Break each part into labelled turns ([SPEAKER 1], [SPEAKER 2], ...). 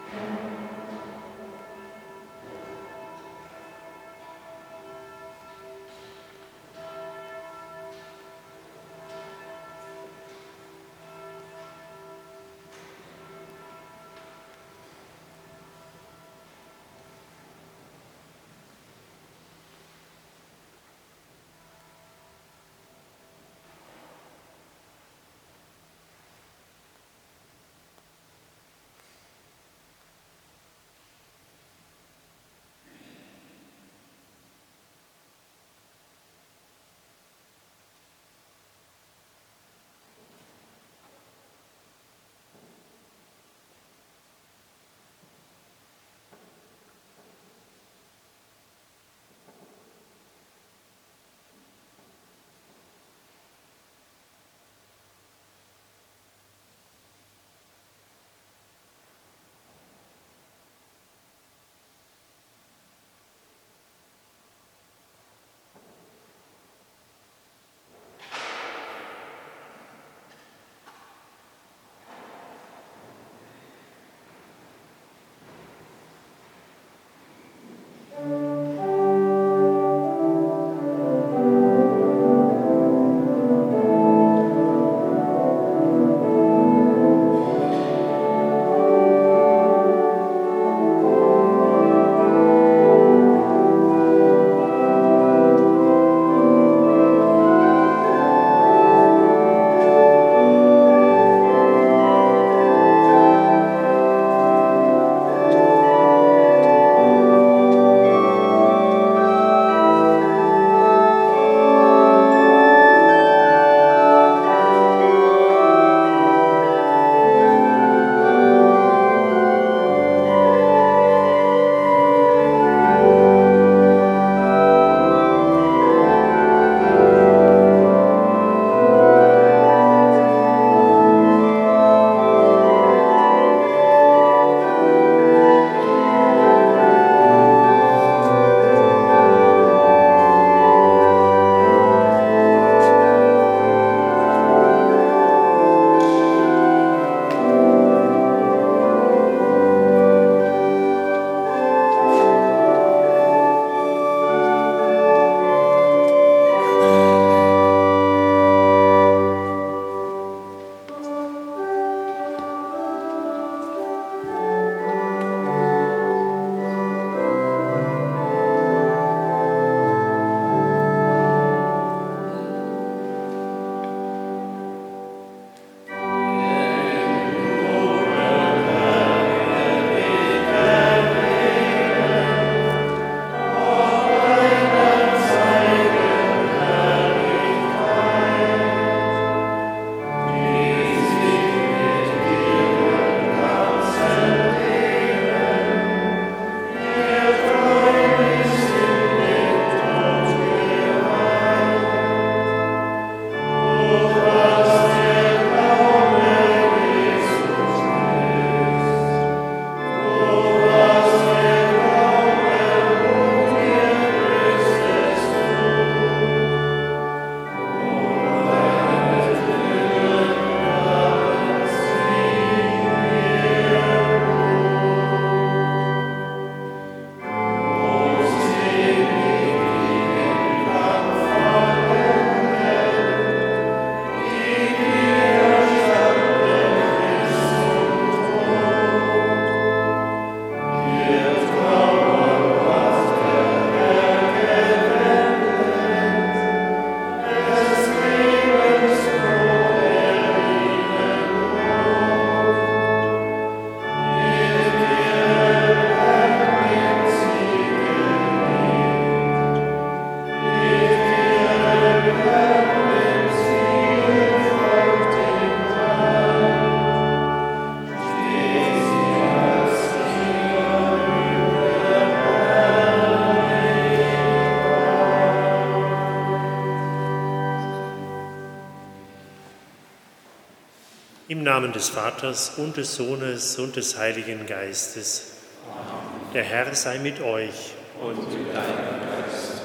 [SPEAKER 1] Im Namen des Vaters und des Sohnes und des Heiligen Geistes. Amen. Der Herr sei mit euch.
[SPEAKER 2] Und mit deinem Geist.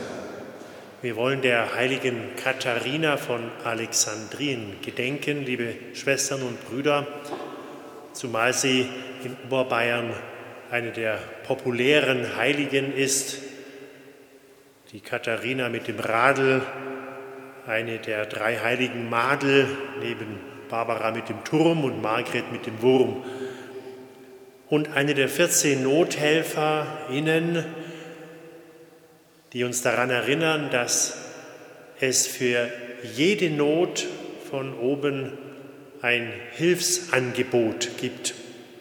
[SPEAKER 1] Wir wollen der heiligen Katharina von Alexandrien gedenken, liebe Schwestern und Brüder, zumal sie in Oberbayern eine der populären Heiligen ist, die Katharina mit dem Radl, eine der 3 heiligen Madel, neben Barbara mit dem Turm und Margret mit dem Wurm. Und eine der 14 NothelferInnen, die uns daran erinnern, dass es für jede Not von oben ein Hilfsangebot gibt.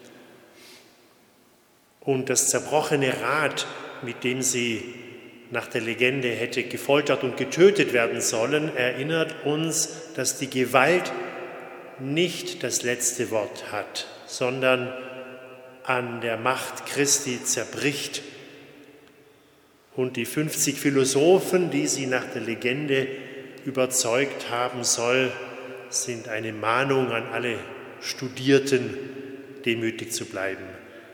[SPEAKER 1] Und das zerbrochene Rad, mit dem sie nach der Legende hätte gefoltert und getötet werden sollen, erinnert uns, dass die Gewalt nicht das letzte Wort hat, sondern an der Macht Christi zerbricht. Und die 50 Philosophen, die sie nach der Legende überzeugt haben soll, sind eine Mahnung an alle Studierten, demütig zu bleiben.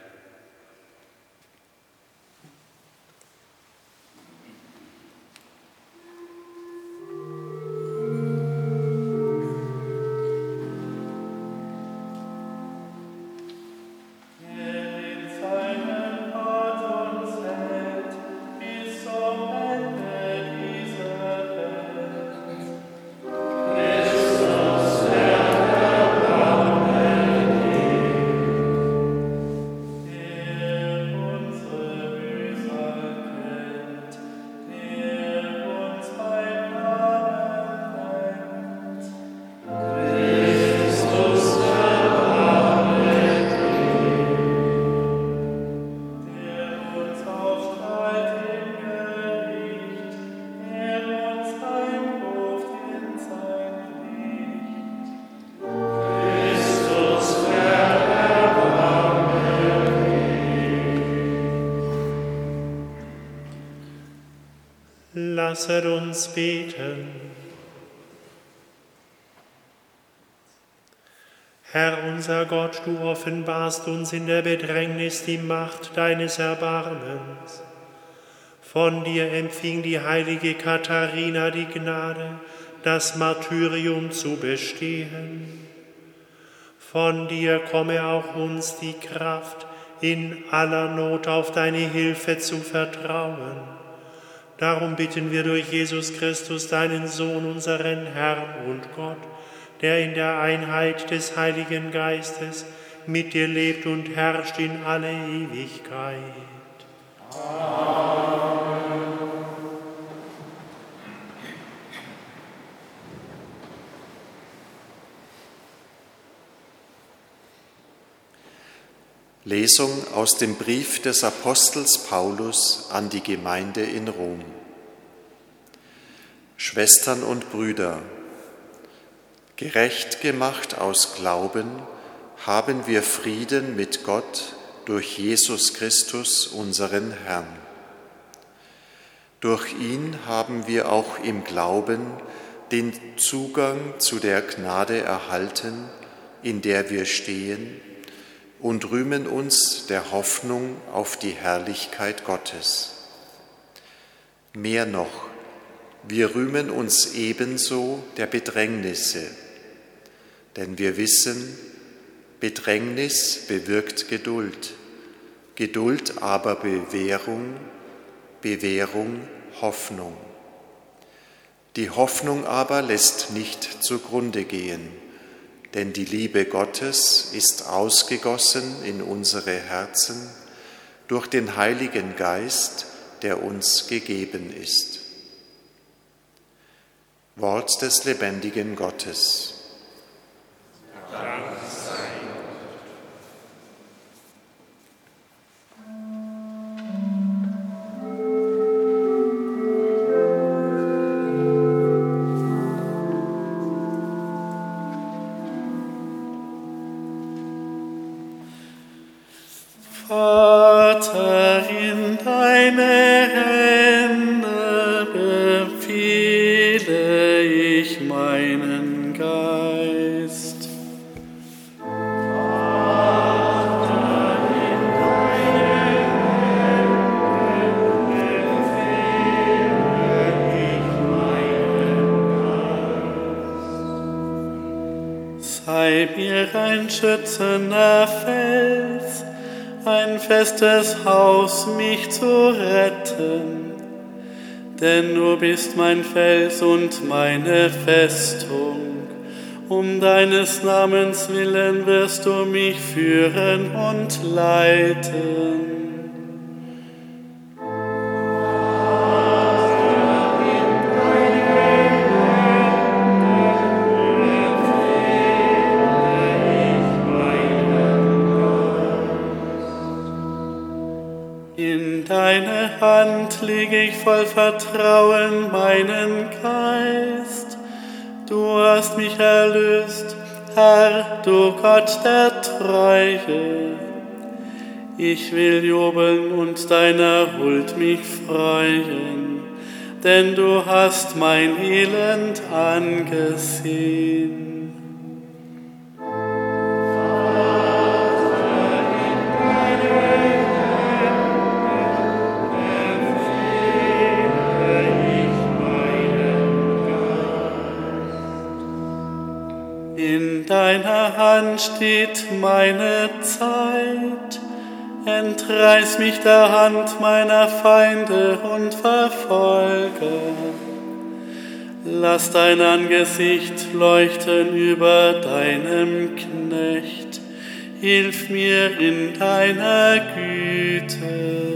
[SPEAKER 1] Lasset uns beten. Herr unser Gott, du offenbarst uns in der Bedrängnis die Macht deines Erbarmens. Von dir empfing die heilige Katharina die Gnade, das Martyrium zu bestehen. Von dir komme auch uns die Kraft, in aller Not auf deine Hilfe zu vertrauen. Darum bitten wir durch Jesus Christus, deinen Sohn, unseren Herrn und Gott, der in der Einheit des Heiligen Geistes mit dir lebt und herrscht in alle Ewigkeit. Amen.
[SPEAKER 2] Lesung aus dem Brief des Apostels Paulus an die Gemeinde in Rom. Schwestern und Brüder, gerecht gemacht aus Glauben haben wir Frieden mit Gott durch Jesus Christus, unseren Herrn. Durch ihn haben wir auch im Glauben den Zugang zu der Gnade erhalten, in der wir stehen, und rühmen uns der Hoffnung auf die Herrlichkeit Gottes. Mehr noch, wir rühmen uns ebenso der Bedrängnisse, denn wir wissen, Bedrängnis bewirkt Geduld, Geduld aber Bewährung, Bewährung Hoffnung. Die Hoffnung aber lässt nicht zugrunde gehen, denn die Liebe Gottes ist ausgegossen in unsere Herzen durch den Heiligen Geist, der uns gegeben ist. Wort des lebendigen Gottes.
[SPEAKER 1] Dank sei
[SPEAKER 3] Vater, in deine Hände befehle ich meinen Geist. Vater, in deine Hände befehle ich meinen Geist. Sei mir ein schützender Fels, ein festes Haus mich zu retten. Denn du bist mein Fels und meine Festung. Um deines Namens willen wirst du mich führen und leiten. In deine Hand lege ich voll Vertrauen meinen Geist. Du hast mich erlöst, Herr, du Gott der Treue. Ich will jubeln und deiner Huld mich freuen, denn du hast mein Elend angesehen. In deiner Hand steht meine Zeit. Entreiß mich der Hand meiner Feinde und Verfolger. Lass dein Angesicht leuchten über deinem Knecht. Hilf mir in deiner Güte.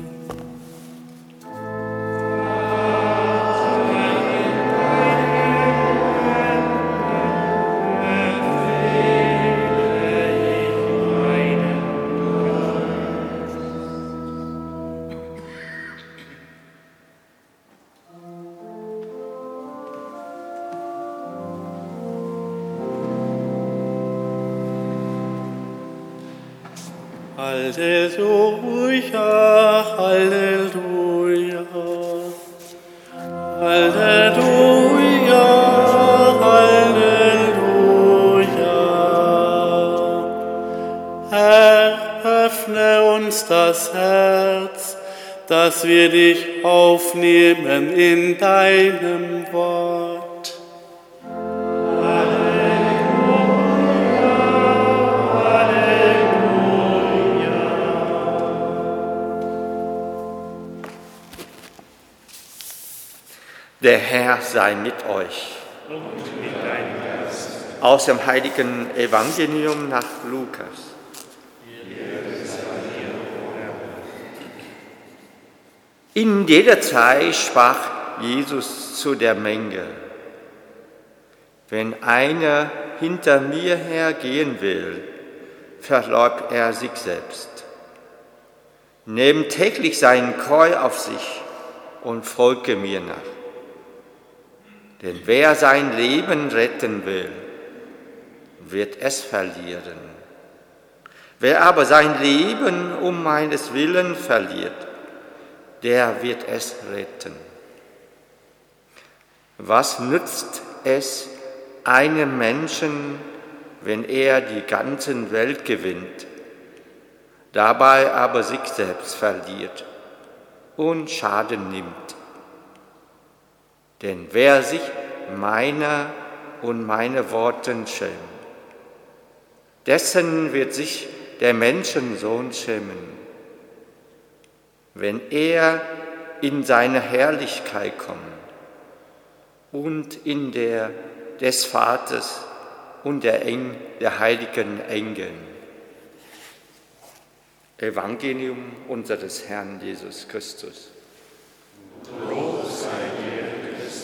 [SPEAKER 3] Halleluja, Halleluja, Halleluja, Halleluja. Herr, öffne uns das Herz, dass wir dich aufnehmen in deinem Wort.
[SPEAKER 4] Der Herr sei mit euch.
[SPEAKER 1] Und mit deinem Geist.
[SPEAKER 4] Aus dem heiligen Evangelium nach Lukas. In dieser Zeit sprach Jesus zu der Menge: Wenn einer hinter mir hergehen will, verleugnet er sich selbst. Nehmt täglich sein Kreuz auf sich und folge mir nach. Denn wer sein Leben retten will, wird es verlieren. Wer aber sein Leben um meines Willen verliert, der wird es retten. Was nützt es einem Menschen, wenn er die ganze Welt gewinnt, dabei aber sich selbst verliert und Schaden nimmt? Denn wer sich meiner und meine Worten schämt, dessen wird sich der Menschensohn schämen, wenn er in seine Herrlichkeit kommt und in der des Vaters und der heiligen Engel. Evangelium unseres Herrn Jesus Christus.
[SPEAKER 2] Lob sei dir, Christus.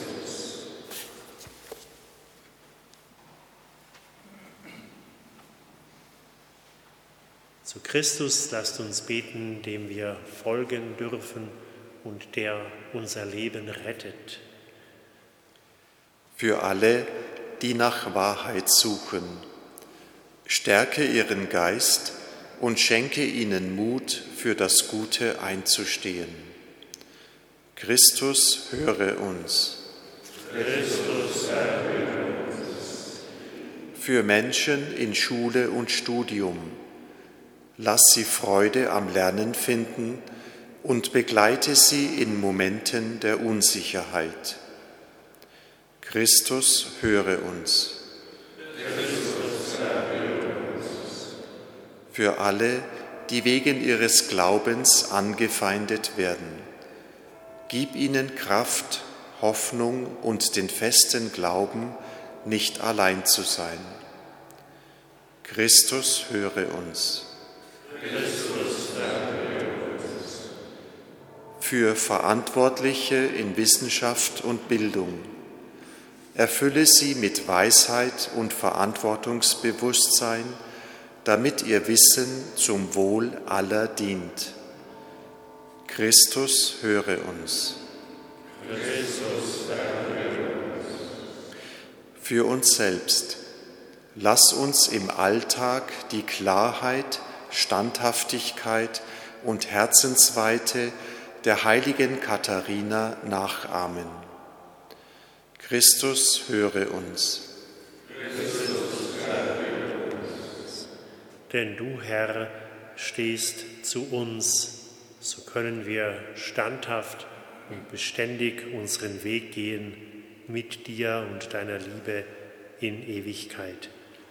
[SPEAKER 1] Zu Christus lasst uns beten, dem wir folgen dürfen und der unser Leben rettet.
[SPEAKER 2] Für alle, die nach Wahrheit suchen, stärke ihren Geist und schenke ihnen Mut, für das Gute einzustehen. Christus, höre uns.
[SPEAKER 3] Christus, erhöre uns.
[SPEAKER 2] Für Menschen in Schule und Studium, lass sie Freude am Lernen finden und begleite sie in Momenten der Unsicherheit. Christus, höre uns.
[SPEAKER 3] Christus, erhöre uns.
[SPEAKER 2] Für alle, die wegen ihres Glaubens angefeindet werden. Gib ihnen Kraft, Hoffnung und den festen Glauben, nicht allein zu sein. Christus, höre uns.
[SPEAKER 1] Christus, erhöre uns.
[SPEAKER 2] Für Verantwortliche in Wissenschaft und Bildung. Erfülle sie mit Weisheit und Verantwortungsbewusstsein, damit ihr Wissen zum Wohl aller dient. Christus, höre uns.
[SPEAKER 1] Christus, erhöre uns.
[SPEAKER 2] Für uns selbst. Lass uns im Alltag die Klarheit, Standhaftigkeit und Herzensweite der heiligen Katharina nachahmen. Christus, höre uns.
[SPEAKER 1] Christus, erhöre uns. Denn du, Herr, stehst zu uns, so können wir standhaft und beständig unseren Weg gehen mit dir und deiner Liebe in Ewigkeit.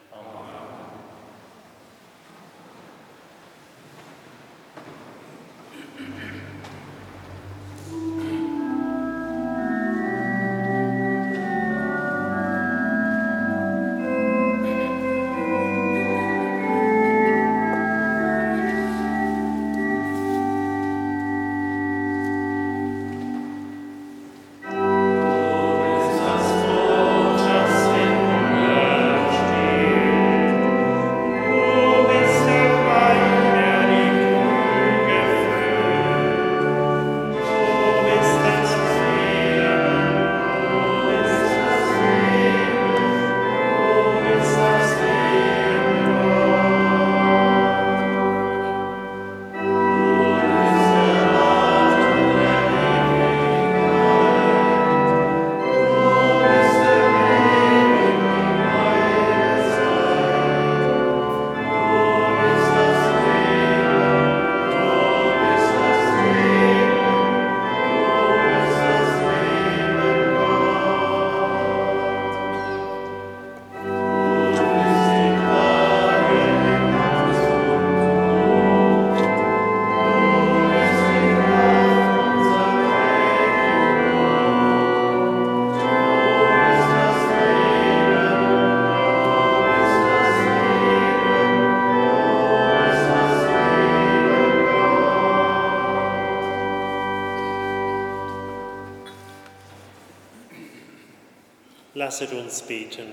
[SPEAKER 1] Lasset uns beten.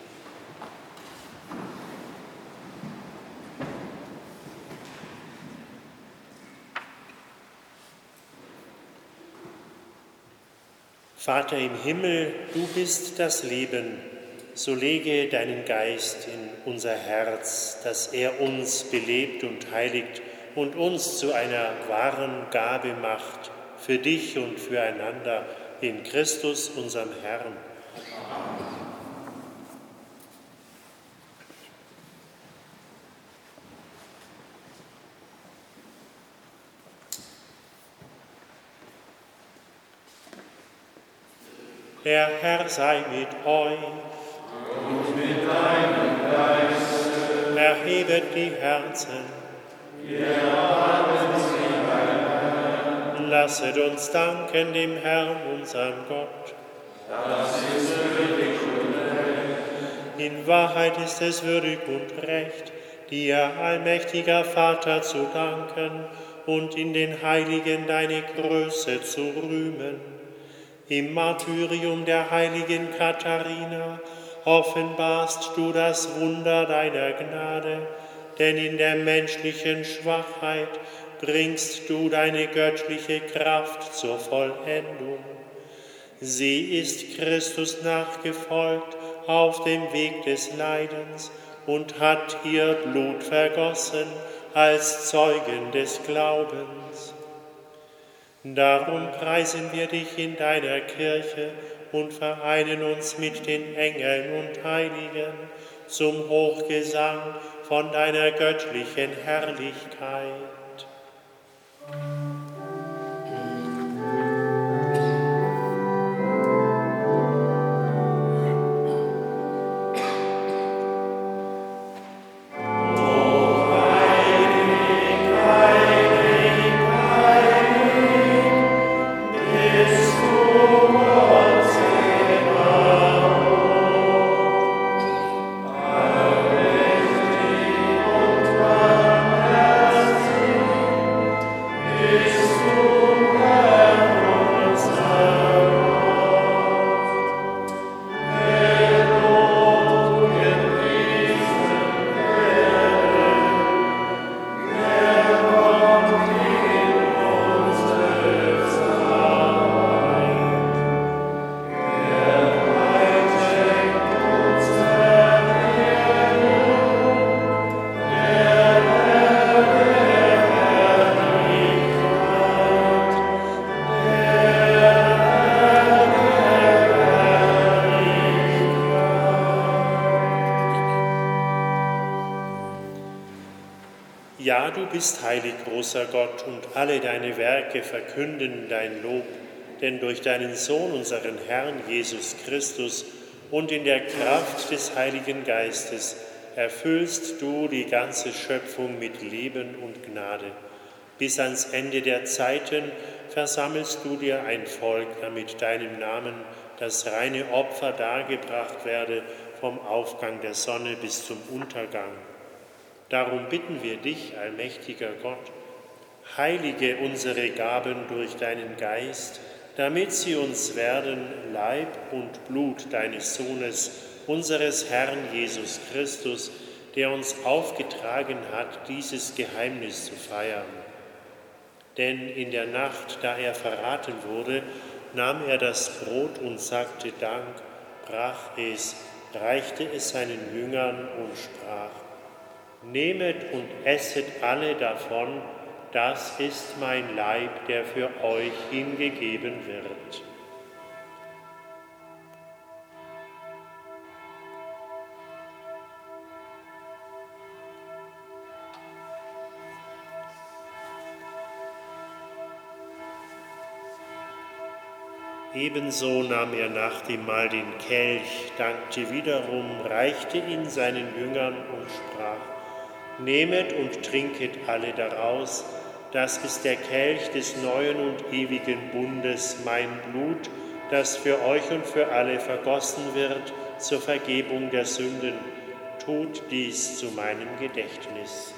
[SPEAKER 1] Vater im Himmel, du bist das Leben, so lege deinen Geist in unser Herz, dass er uns belebt und heiligt und uns zu einer wahren Gabe macht, für dich und füreinander, in Christus, unserem Herrn. Der Herr sei mit euch.
[SPEAKER 3] Und mit deinem Geiste.
[SPEAKER 1] Erhebet die Herzen.
[SPEAKER 3] Wir haben sie beim Herrn.
[SPEAKER 1] Lasset uns danken dem Herrn, unserem Gott.
[SPEAKER 3] Das ist würdig und recht.
[SPEAKER 1] In Wahrheit ist es würdig und recht, dir, allmächtiger Vater, zu danken und in den Heiligen deine Größe zu rühmen. Im Martyrium der heiligen Katharina offenbarst du das Wunder deiner Gnade, denn in der menschlichen Schwachheit bringst du deine göttliche Kraft zur Vollendung. Sie ist Christus nachgefolgt auf dem Weg des Leidens und hat ihr Blut vergossen als Zeugen des Glaubens. Darum preisen wir dich in deiner Kirche und vereinen uns mit den Engeln und Heiligen zum Hochgesang von deiner göttlichen Herrlichkeit.
[SPEAKER 3] O heilige
[SPEAKER 1] Ja, du bist heilig, großer Gott, und alle deine Werke verkünden dein Lob, denn durch deinen Sohn, unseren Herrn Jesus Christus, und in der Kraft des Heiligen Geistes erfüllst du die ganze Schöpfung mit Leben und Gnade. Bis ans Ende der Zeiten versammelst du dir ein Volk, damit deinem Namen das reine Opfer dargebracht werde, vom Aufgang der Sonne bis zum Untergang. Darum bitten wir dich, allmächtiger Gott, heilige unsere Gaben durch deinen Geist, damit sie uns werden Leib und Blut deines Sohnes, unseres Herrn Jesus Christus, der uns aufgetragen hat, dieses Geheimnis zu feiern. Denn in der Nacht, da er verraten wurde, nahm er das Brot und sagte Dank, brach es, reichte es seinen Jüngern und sprach: Nehmet und esset alle davon, das ist mein Leib, der für euch hingegeben wird. Ebenso nahm er nach dem Mahl den Kelch, dankte wiederum, reichte ihn seinen Jüngern und sprach: Nehmet und trinket alle daraus, das ist der Kelch des neuen und ewigen Bundes, mein Blut, das für euch und für alle vergossen wird zur Vergebung der Sünden. Tut dies zu meinem Gedächtnis.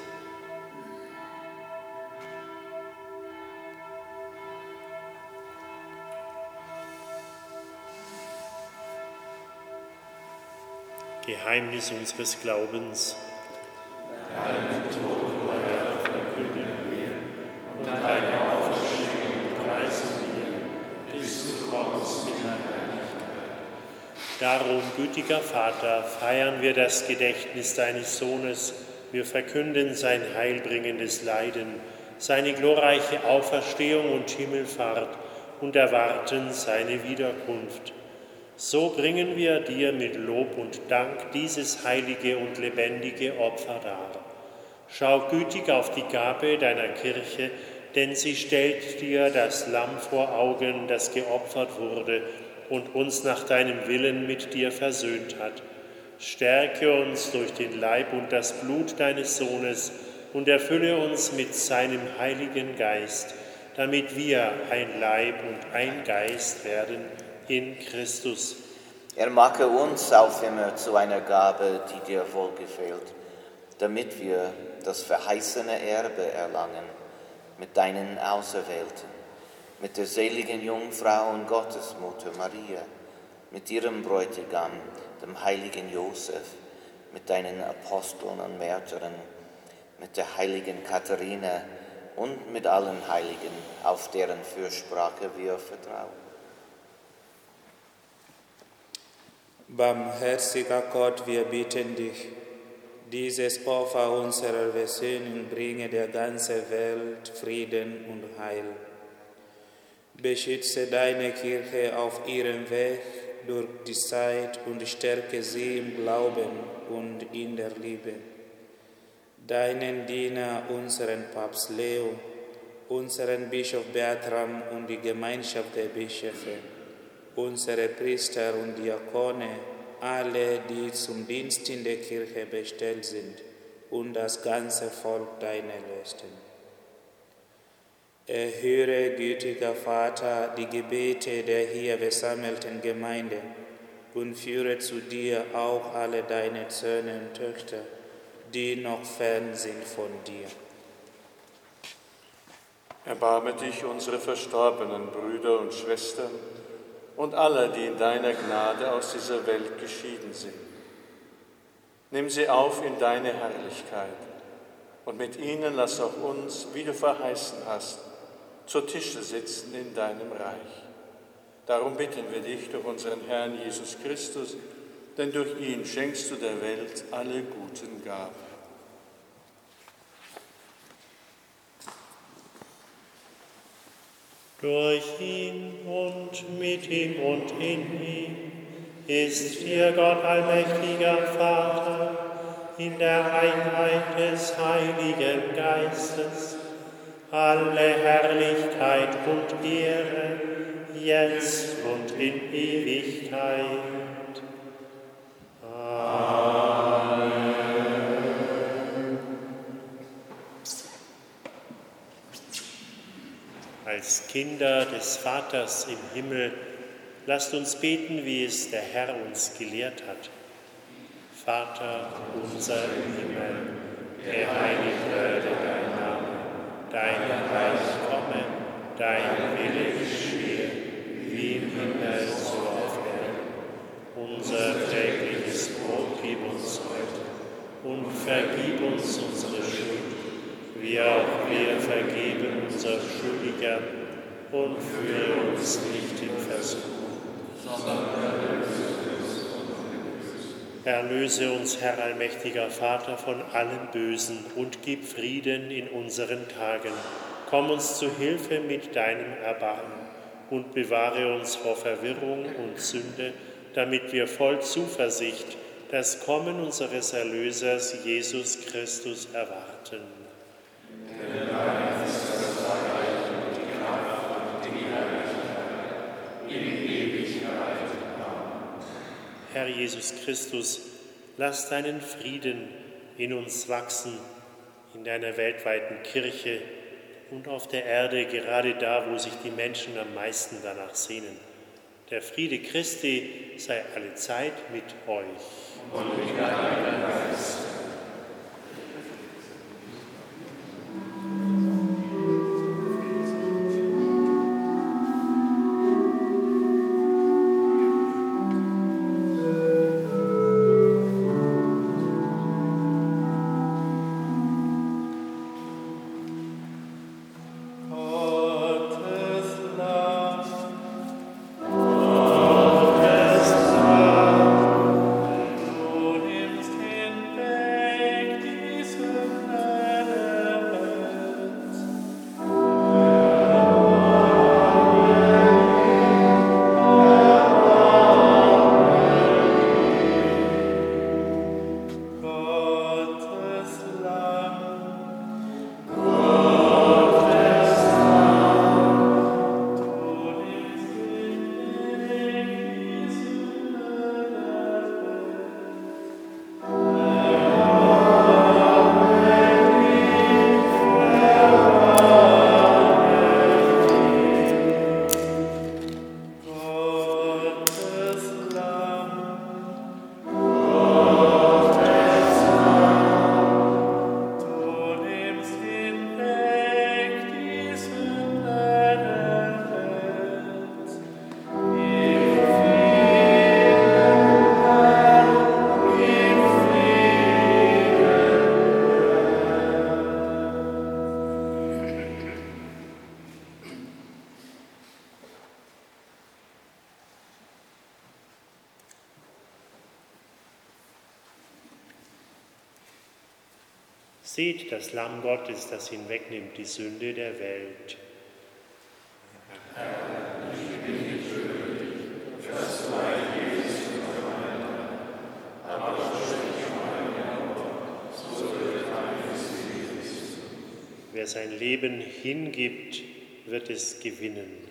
[SPEAKER 1] Geheimnis unseres Glaubens. Deinen Tod, o Herr, verkünden wir, und deine Auferstehung preisen wir, bis du kommst mit deiner Herrlichkeit. Darum, gütiger Vater, feiern wir das Gedächtnis deines Sohnes. Wir verkünden sein heilbringendes Leiden, seine glorreiche Auferstehung und Himmelfahrt und erwarten seine Wiederkunft. So bringen wir dir mit Lob und Dank dieses heilige und lebendige Opfer dar. Schau gütig auf die Gabe deiner Kirche, denn sie stellt dir das Lamm vor Augen, das geopfert wurde und uns nach deinem Willen mit dir versöhnt hat. Stärke uns durch den Leib und das Blut deines Sohnes und erfülle uns mit seinem Heiligen Geist, damit wir ein Leib und ein Geist werden in Christus.
[SPEAKER 5] Er mache uns auf immer zu einer Gabe, die dir wohlgefällt, damit wir das verheißene Erbe erlangen mit deinen Auserwählten, mit der seligen Jungfrau und Gottesmutter Maria, mit ihrem Bräutigam, dem heiligen Josef, mit deinen Aposteln und Märtyrern, mit der heiligen Katharina und mit allen Heiligen, auf deren Fürsprache wir vertrauen.
[SPEAKER 6] Barmherziger Gott, wir bitten dich, dieses Opfer unserer Versöhnung bringe der ganzen Welt Frieden und Heil. Beschütze deine Kirche auf ihrem Weg durch die Zeit und stärke sie im Glauben und in der Liebe. Deinen Diener, unseren Papst Leo, unseren Bischof Bertram und die Gemeinschaft der Bischöfe, unsere Priester und Diakone, alle, die zum Dienst in der Kirche bestellt sind, und das ganze Volk deiner Erlösten. Erhöre, gütiger Vater, die Gebete der hier versammelten Gemeinde und führe zu dir auch alle deine Söhne und Töchter, die noch fern sind von dir.
[SPEAKER 7] Erbarme dich unsere verstorbenen Brüder und Schwestern und alle, die in deiner Gnade aus dieser Welt geschieden sind. Nimm sie auf in deine Herrlichkeit und mit ihnen lass auch uns, wie du verheißen hast, zu Tische sitzen in deinem Reich. Darum bitten wir dich durch unseren Herrn Jesus Christus, denn durch ihn schenkst du der Welt alle guten Gaben.
[SPEAKER 1] Durch ihn und mit ihm und in ihm ist dir Gott allmächtiger Vater, in der Einheit des Heiligen Geistes, alle Herrlichkeit und Ehre, jetzt und in Ewigkeit. Amen. Als Kinder des Vaters im Himmel, lasst uns beten, wie es der Herr uns gelehrt hat. Vater unser im Himmel, geheiligt werde dein Name, dein Reich komme, dein Wille geschehe, wie im Himmel so auf Erden. Unser tägliches Brot gib uns heute und vergib uns unsere Schuld, wie auch wir vergeben unseren Schuldigern, und führe uns nicht in Versuchung, sondern erlöse uns, Herr allmächtiger Vater, von allem Bösen und gib Frieden in unseren Tagen. Komm uns zu Hilfe mit deinem Erbarmen und bewahre uns vor Verwirrung und Sünde, damit wir voll Zuversicht das Kommen unseres Erlösers Jesus Christus erwarten. Herr Jesus Christus, lass deinen Frieden in uns wachsen, in deiner weltweiten Kirche und auf der Erde, gerade da, wo sich die Menschen am meisten danach sehnen. Der Friede Christi sei alle Zeit mit euch. Und mit deinem Geist. Seht das Lamm Gottes, das hinwegnimmt die Sünde der Welt.
[SPEAKER 8] Herr, ich bin nicht würdig, dass du eingehst unter meine Hand, aber sprich mein Wort, so wird deines Lebens.
[SPEAKER 1] Wer sein Leben hingibt, wird es gewinnen.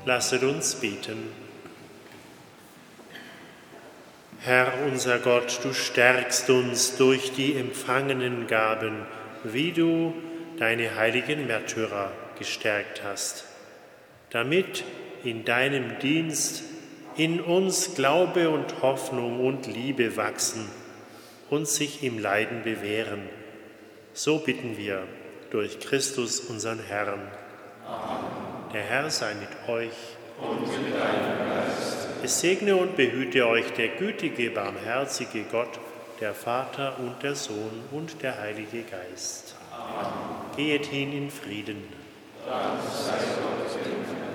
[SPEAKER 1] Lasset uns beten. Herr unser Gott, du stärkst uns durch die empfangenen Gaben, wie du deine heiligen Märtyrer gestärkt hast, damit in deinem Dienst in uns Glaube und Hoffnung und Liebe wachsen und sich im Leiden bewähren. So bitten wir durch Christus, unseren Herrn. Amen. Der Herr sei mit euch. Und mit deinem Geist. Es segne und behüte euch der gütige, barmherzige Gott, der Vater und der Sohn und der Heilige Geist. Amen. Geht hin in Frieden. Dank sei Gott.